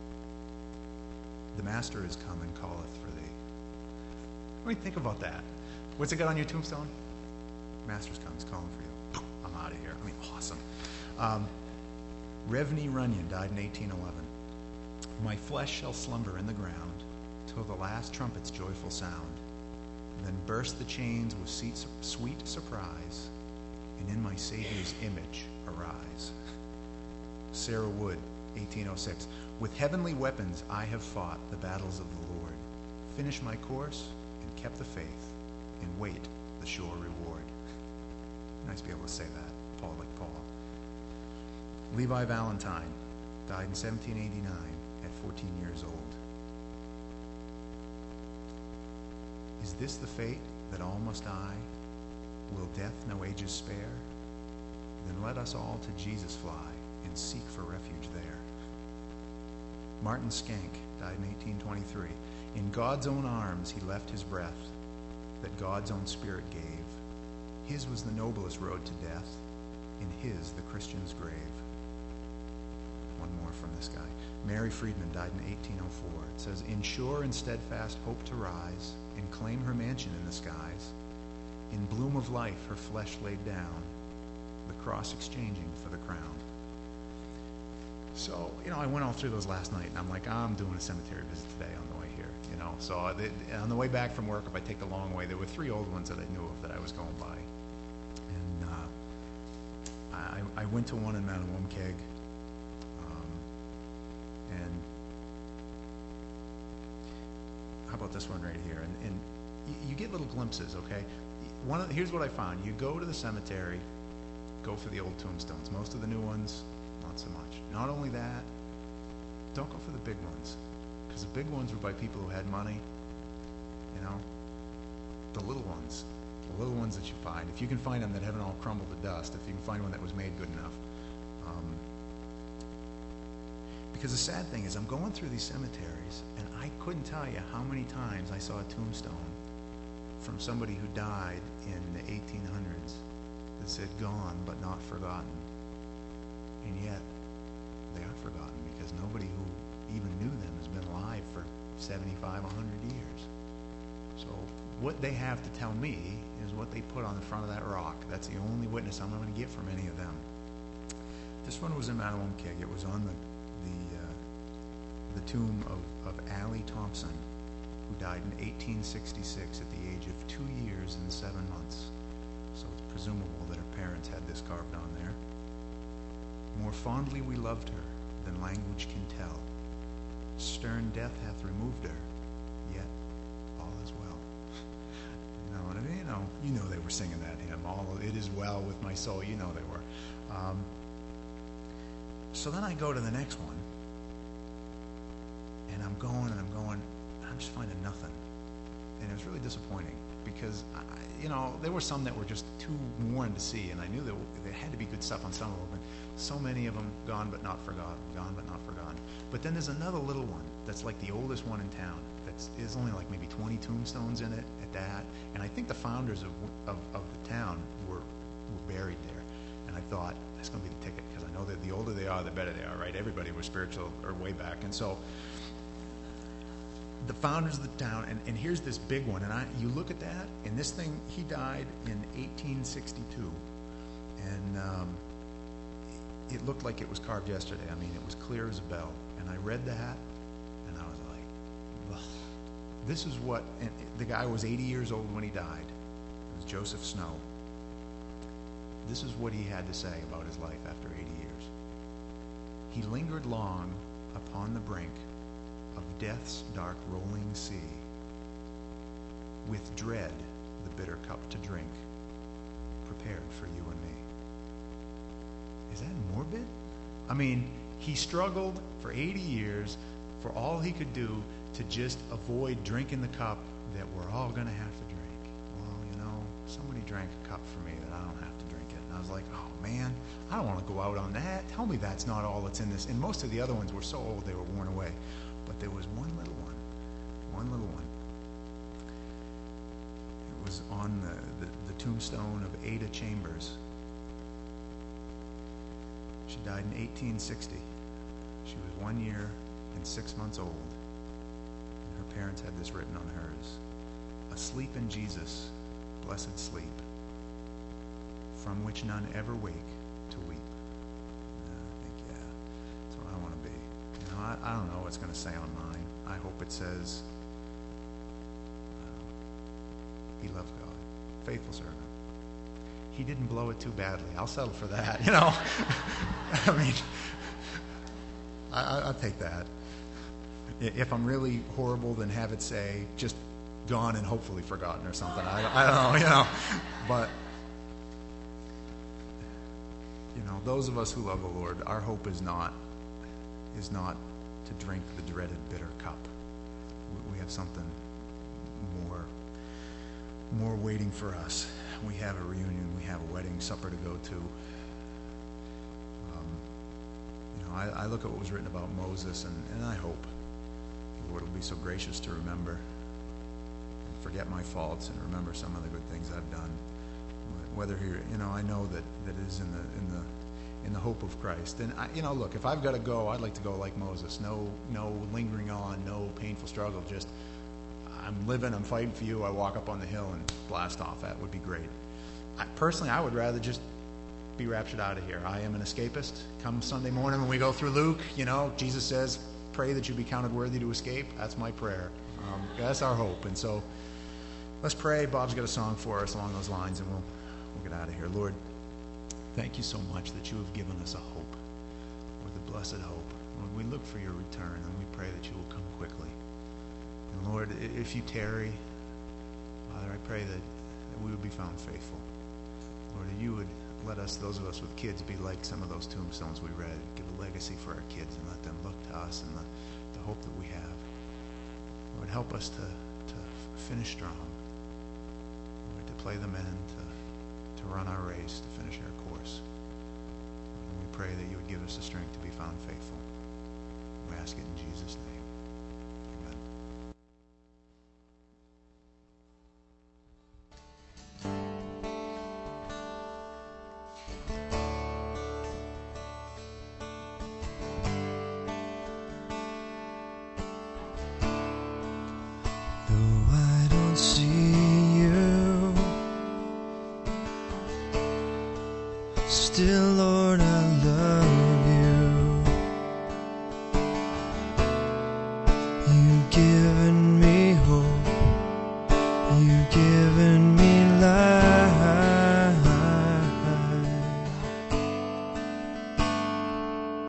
The Master is come and calleth for thee. What do you think about that? What's it got on your tombstone? Master's come, he's calling for you. I'm out of here. I mean, awesome. Um, Revney Runyon died in eighteen eleven. My flesh shall slumber in the ground till the last trumpet's joyful sound. Then burst the chains with sweet surprise, and in my Savior's image arise. Sarah Wood, eighteen oh six. With heavenly weapons I have fought the battles of the Lord, finished my course and kept the faith, and wait the sure reward. Nice to be able to say that, Paul like Paul. Levi Valentine died in seventeen eighty-nine at fourteen years old. Is this the fate that all must die? Will death no ages spare? Then let us all to Jesus fly and seek for refuge there. Martin Skank died in eighteen twenty-three. In God's own arms he left his breath, that God's own spirit gave. His was the noblest road to death, in his the Christian's grave. One more from this guy. Mary Friedman died in eighteen oh four. It says, in sure and steadfast hope to rise and claim her mansion in the skies, in bloom of life her flesh laid down, the cross exchanging for the crown. So, you know, I went all through those last night, and I'm like, oh, I'm doing a cemetery visit today on the way here, you know. So uh, they, on the way back from work, if I take the long way, there were three old ones that I knew of that I was going by. And uh, I, I went to one in Manawamkeg, um, and how about this one right here? And, and you, you get little glimpses, okay? One of the, here's what I found. You go to the cemetery, go for the old tombstones. Most of the new ones, not so much. Not only that, don't go for the big ones, because the big ones were by people who had money, you know. The little ones, the little ones that you find, if you can find them that haven't all crumbled to dust, if you can find one that was made good enough. Um, because the sad thing is, I'm going through these cemeteries, and I couldn't tell you how many times I saw a tombstone from somebody who died in the eighteen hundreds that said gone but not forgotten. And yet, they are forgotten because nobody who even knew them has been alive for seventy-five, one hundred years. So what they have to tell me is what they put on the front of that rock. That's the only witness I'm going to get from any of them. This one was in Manawamkeg. It was on the the, uh, the tomb of, of Allie Thompson, who died in eighteen sixty-six at the age of two years and seven months. So it's presumable that her parents had this carved on there. More fondly we loved her than language can tell. Stern death hath removed her, yet all is well. You know, and you know, you know they were singing that hymn. All it is well with my soul. You know they were. Um, so then I go to the next one, and I'm going and I'm going. I'm just finding nothing, and it was really disappointing because I, you know there were some that were just too worn to see, and I knew there there had to be good stuff on some of them. But so many of them gone but not forgotten, gone but not forgotten. But then there's another little one that's like the oldest one in town. That's is only like maybe twenty tombstones in it at that. And I think the founders of of, of the town were were buried there. And I thought that's going to be the ticket because I know that the older they are, the better they are, right? Everybody was spiritual or way back, and so the founders of the town. And, and here's this big one. And I you look at that, and this thing he died in eighteen sixty-two, and. Um, It looked like it was carved yesterday. I mean, it was clear as a bell. And I read that, and I was like, ugh. This is what, and the guy was eighty years old when he died. It was Joseph Snow. This is what he had to say about his life after eighty years. He lingered long upon the brink of death's dark rolling sea, with dread the bitter cup to drink, prepared for you and me. Is that morbid? I mean, he struggled for eighty years for all he could do to just avoid drinking the cup that we're all going to have to drink. Well, you know, somebody drank a cup for me that I don't have to drink it. And I was like, oh, man, I don't want to go out on that. Tell me that's not all that's in this. And most of the other ones were so old they were worn away. But there was one little one one little one. It was on the, the, the tombstone of Ada Chambers. She died in eighteen sixty. She was one year and six months old. And her parents had this written on hers. Asleep in Jesus, blessed sleep, from which none ever wake to weep. And I think, yeah, that's what I want to be. You know, I, I don't know what it's going to say on mine. I hope it says, uh, he loved God, faithful servant. He didn't blow it too badly. I'll settle for that, you know. I mean, I, I'll take that. If I'm really horrible, then have it say, just gone and hopefully forgotten or something. I, I don't know, you know. But, you know, those of us who love the Lord, our hope is not is not to drink the dreaded bitter cup. We, we have something more more waiting for us. We have a reunion. We have a wedding supper to go to. Um, you know, I, I look at what was written about Moses, and, and I hope the Lord will be so gracious to remember and forget my faults and remember some of the good things I've done. Whether he, you know, I know that, that it is in the in the in the hope of Christ. And I, you know, look, if I've got to go, I'd like to go like Moses. No, no lingering on, no painful struggle. Just I'm living, I'm fighting for you. I walk up on the hill and blast off. That would be great. I, personally, I would rather just be raptured out of here. I am an escapist. Come Sunday morning when we go through Luke, you know, Jesus says, pray that you be counted worthy to escape. That's my prayer. Um, that's our hope. And so let's pray. Bob's got a song for us along those lines, and we'll we'll get out of here. Lord, thank you so much that you have given us a hope, or the blessed hope. Lord, we look for your return, and we pray that you will come quickly. And Lord, if you tarry, Father, I pray that, that we would be found faithful. Lord, that you would let us, those of us with kids, be like some of those tombstones we read. Give a legacy for our kids and let them look to us and the, the hope that we have. Lord, help us to, to finish strong. Lord, to play the men, to, to run our race, to finish our course. And we pray that you would give us the strength to be found faithful. We ask it in Jesus' name. Still, Lord, I love you. You give